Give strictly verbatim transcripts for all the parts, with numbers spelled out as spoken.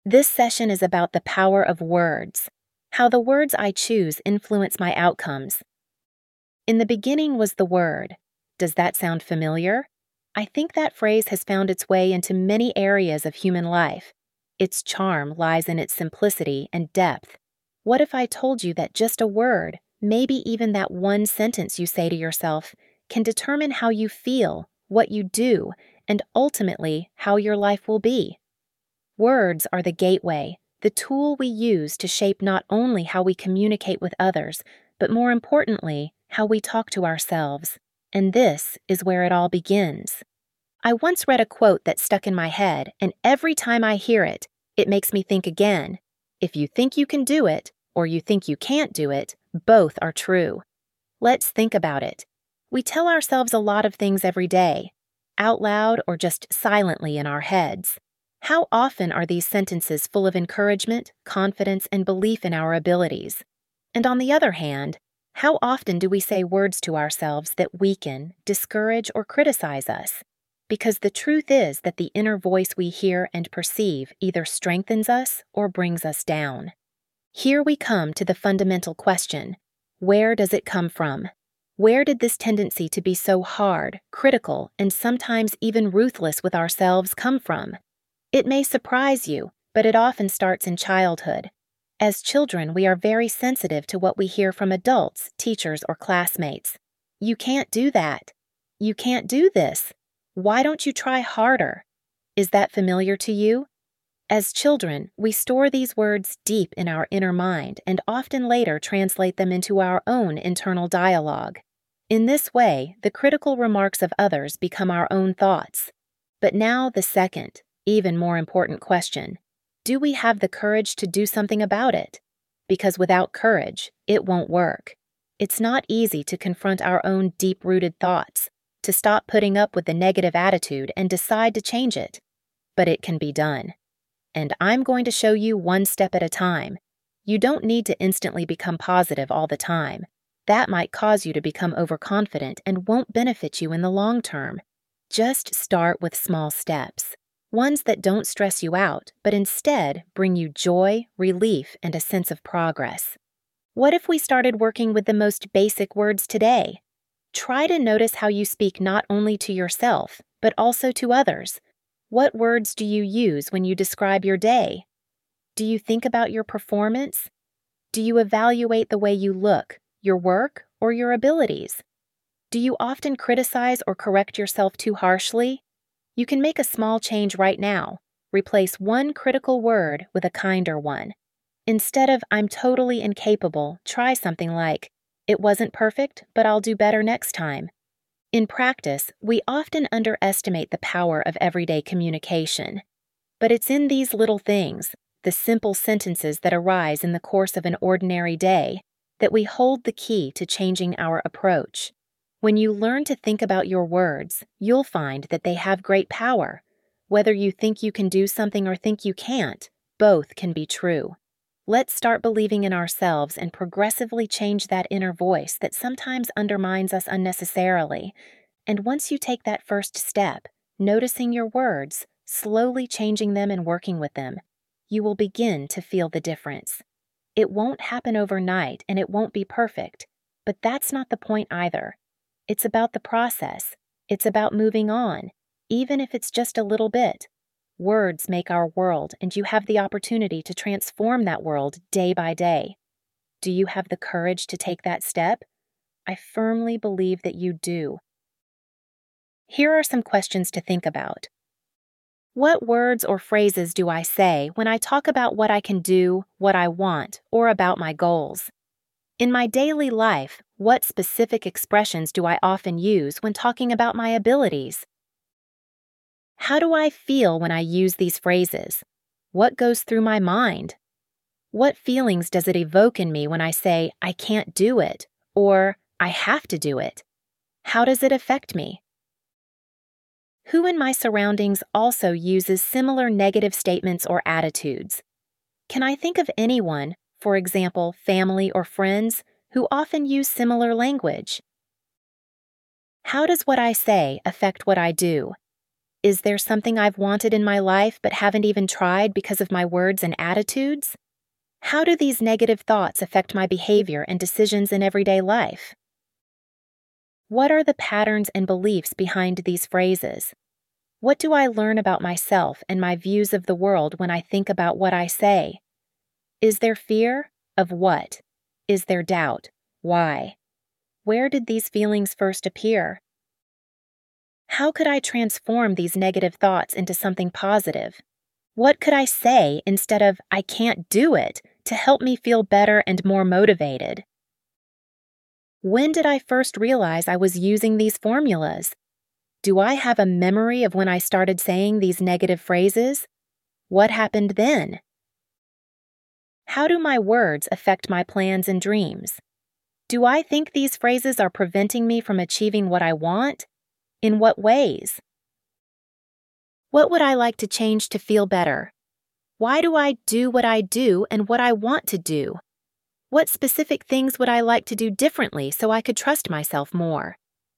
This session is about the power of words, how the words I choose influence my outcomes. In the beginning was the Word. Does that sound familiar? I think that phrase has found its way into many areas of human life. Its charm lies in its simplicity and depth. What if I told you that just a word, maybe even that one sentence you say to yourself, can determine how you feel, what you do, and ultimately how your life will be? Words are the gateway, the tool we use to shape not only how we communicate with others, but more importantly, how we talk to ourselves. And this is where it all begins. I once read a quote that stuck in my head, and every time I hear it, it makes me think again. If you think you can do it, or you think you can't do it, both are true. Let's think about it. We tell ourselves a lot of things every day, out loud or just silently in our heads. How often are these sentences full of encouragement, confidence, and belief in our abilities? And on the other hand, how often do we say words to ourselves that weaken, discourage, or criticize us? Because the truth is that the inner voice we hear and perceive either strengthens us or brings us down. Here we come to the fundamental question: where does it come from? Where did this tendency to be so hard, critical, and sometimes even ruthless with ourselves come from? It may surprise you, but it often starts in childhood. As children, we are very sensitive to what we hear from adults, teachers, or classmates. You can't do that. You can't do this. Why don't you try harder? Is that familiar to you? As children, we store these words deep in our inner mind and often later translate them into our own internal dialogue. In this way, the critical remarks of others become our own thoughts. But now the second, even more important question: do we have the courage to do something about it? Because without courage, it won't work. It's not easy to confront our own deep-rooted thoughts, to stop putting up with the negative attitude and decide to change it. But it can be done. And I'm going to show you one step at a time. You don't need to instantly become positive all the time. That might cause you to become overconfident and won't benefit you in the long term. Just start with small steps. Ones that don't stress you out, but instead bring you joy, relief, and a sense of progress. What if we started working with the most basic words today? Try to notice how you speak not only to yourself, but also to others. What words do you use when you describe your day? Do you think about your performance? Do you evaluate the way you look, your work, or your abilities? Do you often criticize or correct yourself too harshly? You can make a small change right now. Replace one critical word with a kinder one. Instead of "I'm totally incapable," try something like, "It wasn't perfect, but I'll do better next time." In practice, we often underestimate the power of everyday communication. But it's in these little things, the simple sentences that arise in the course of an ordinary day, that we hold the key to changing our approach. When you learn to think about your words, you'll find that they have great power. Whether you think you can do something or think you can't, both can be true. Let's start believing in ourselves and progressively change that inner voice that sometimes undermines us unnecessarily. And once you take that first step, noticing your words, slowly changing them and working with them, you will begin to feel the difference. It won't happen overnight and it won't be perfect, but that's not the point either. It's about the process. It's about moving on, even if it's just a little bit. Words make our world, and you have the opportunity to transform that world day by day. Do you have the courage to take that step? I firmly believe that you do. Here are some questions to think about. What words or phrases do I say when I talk about what I can do, what I want, or about my goals? In my daily life, what specific expressions do I often use when talking about my abilities? How do I feel when I use these phrases? What goes through my mind? What feelings does it evoke in me when I say, "I can't do it," or "I have to do it"? How does it affect me? Who in my surroundings also uses similar negative statements or attitudes? Can I think of anyone, for example, family or friends, who often use similar language? How does what I say affect what I do? Is there something I've wanted in my life but haven't even tried because of my words and attitudes? How do these negative thoughts affect my behavior and decisions in everyday life? What are the patterns and beliefs behind these phrases? What do I learn about myself and my views of the world when I think about what I say? Is there fear? Of what? Is there doubt? Why? Where did these feelings first appear? How could I transform these negative thoughts into something positive? What could I say instead of "I can't do it" to help me feel better and more motivated? When did I first realize I was using these formulas? Do I have a memory of when I started saying these negative phrases? What happened then? How do my words affect my plans and dreams? Do I think these phrases are preventing me from achieving what I want? In what ways? What would I like to change to feel better? Why do I do what I do and what I want to do? What specific things would I like to do differently so I could trust myself more?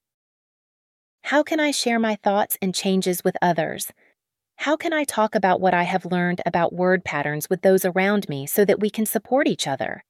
How can I share my thoughts and changes with others? How can I talk about what I have learned about word patterns with those around me so that we can support each other?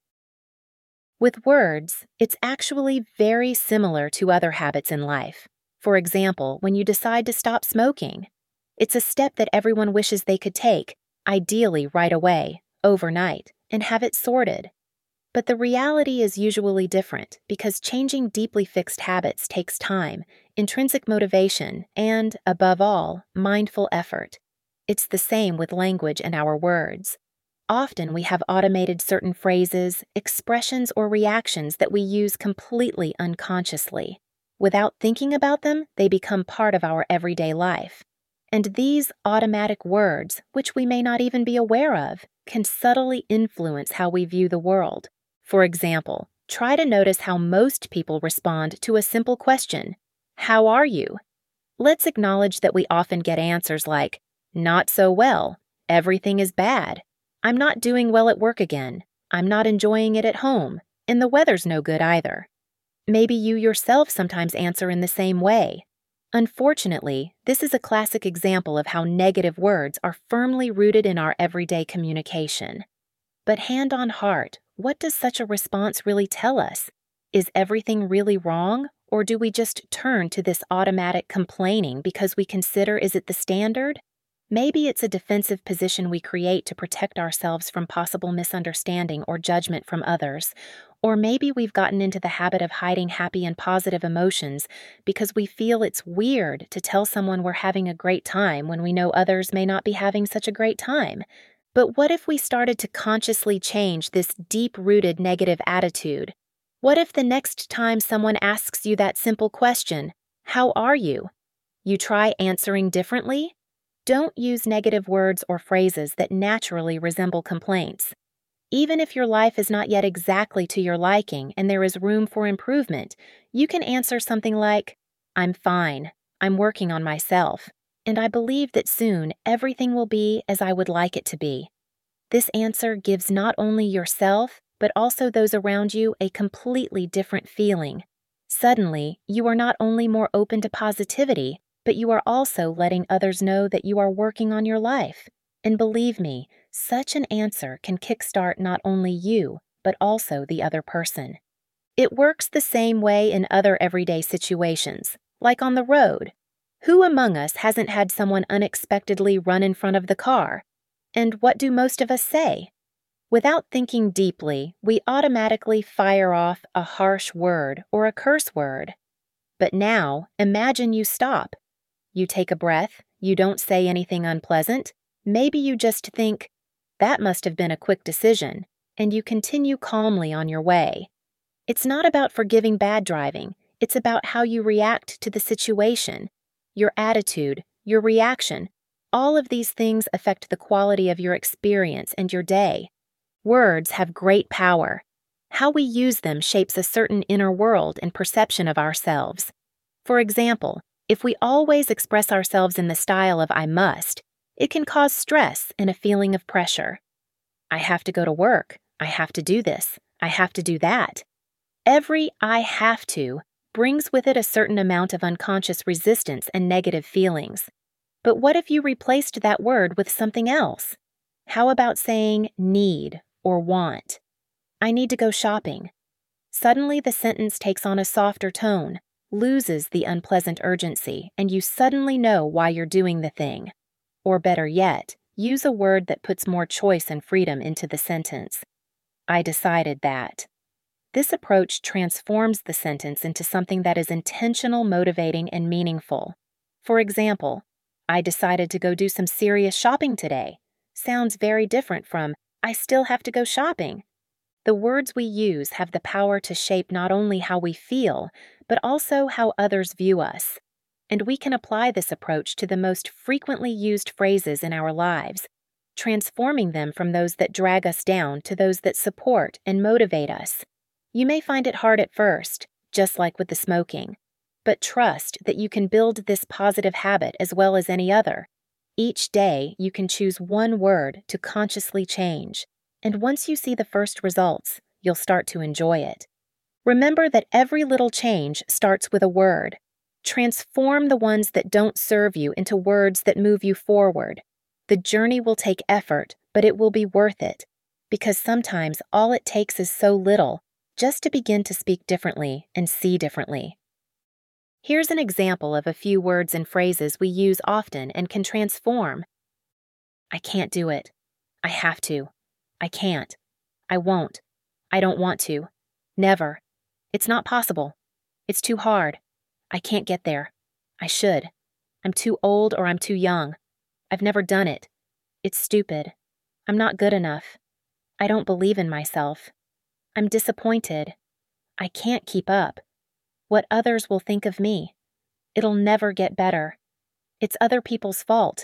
With words, it's actually very similar to other habits in life. For example, when you decide to stop smoking, it's a step that everyone wishes they could take, ideally right away, overnight, and have it sorted. But the reality is usually different because changing deeply fixed habits takes time, intrinsic motivation, and, above all, mindful effort. It's the same with language and our words. Often we have automated certain phrases, expressions, or reactions that we use completely unconsciously. Without thinking about them, they become part of our everyday life. And these automatic words, which we may not even be aware of, can subtly influence how we view the world. For example, try to notice how most people respond to a simple question, "How are you?" Let's acknowledge that we often get answers like, "Not so well," "Everything is bad," "I'm not doing well at work again," "I'm not enjoying it at home," and "the weather's no good either." Maybe you yourself sometimes answer in the same way. Unfortunately, this is a classic example of how negative words are firmly rooted in our everyday communication. But hand on heart, what does such a response really tell us? Is everything really wrong, or do we just turn to this automatic complaining because we consider is it the standard? Maybe it's a defensive position we create to protect ourselves from possible misunderstanding or judgment from others. Or maybe we've gotten into the habit of hiding happy and positive emotions because we feel it's weird to tell someone we're having a great time when we know others may not be having such a great time. But what if we started to consciously change this deep-rooted negative attitude? What if the next time someone asks you that simple question, "How are you?" you try answering differently? Don't use negative words or phrases that naturally resemble complaints. Even if your life is not yet exactly to your liking and there is room for improvement, you can answer something like, "I'm fine, I'm working on myself, and I believe that soon everything will be as I would like it to be." This answer gives not only yourself, but also those around you a completely different feeling. Suddenly, you are not only more open to positivity, but you are also letting others know that you are working on your life. And believe me, such an answer can kickstart not only you, but also the other person. It works the same way in other everyday situations, like on the road. Who among us hasn't had someone unexpectedly run in front of the car? And what do most of us say? Without thinking deeply, we automatically fire off a harsh word or a curse word. But now, imagine you stop. You take a breath, you don't say anything unpleasant, maybe you just think, "That must have been a quick decision," and you continue calmly on your way. It's not about forgiving bad driving, it's about how you react to the situation. Your attitude, your reaction, all of these things affect the quality of your experience and your day. Words have great power. How we use them shapes a certain inner world and perception of ourselves. For example, if we always express ourselves in the style of "I must," it can cause stress and a feeling of pressure. I have to go to work. I have to do this. I have to do that. Every "I have to" brings with it a certain amount of unconscious resistance and negative feelings. But what if you replaced that word with something else? How about saying need or want? I need to go shopping. Suddenly the sentence takes on a softer tone, loses the unpleasant urgency, and you suddenly know why you're doing the thing. Or better yet, use a word that puts more choice and freedom into the sentence. I decided that. This approach transforms the sentence into something that is intentional, motivating, and meaningful. For example, I decided to go do some serious shopping today. Sounds very different from, I still have to go shopping. The words we use have the power to shape not only how we feel, but also how others view us. And we can apply this approach to the most frequently used phrases in our lives, transforming them from those that drag us down to those that support and motivate us. You may find it hard at first, just like with the smoking, but trust that you can build this positive habit as well as any other. Each day, you can choose one word to consciously change. And once you see the first results, you'll start to enjoy it. Remember that every little change starts with a word. Transform the ones that don't serve you into words that move you forward. The journey will take effort, but it will be worth it, because sometimes all it takes is so little, just to begin to speak differently and see differently. Here's an example of a few words and phrases we use often and can transform. I can't do it. I have to. I can't. I won't. I don't want to. Never. It's not possible. It's too hard. I can't get there. I should. I'm too old or I'm too young. I've never done it. It's stupid. I'm not good enough. I don't believe in myself. I'm disappointed. I can't keep up. What others will think of me. It'll never get better. It's other people's fault.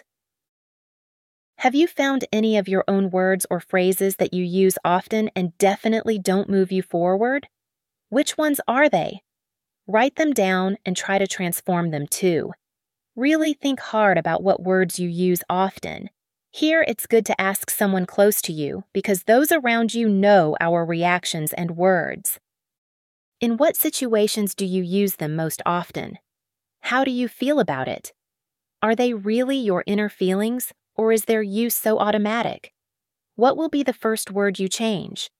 Have you found any of your own words or phrases that you use often and definitely don't move you forward? Which ones are they? Write them down and try to transform them too. Really think hard about what words you use often. Here, it's good to ask someone close to you because those around you know our reactions and words. In what situations do you use them most often? How do you feel about it? Are they really your inner feelings, or is their use so automatic? What will be the first word you change?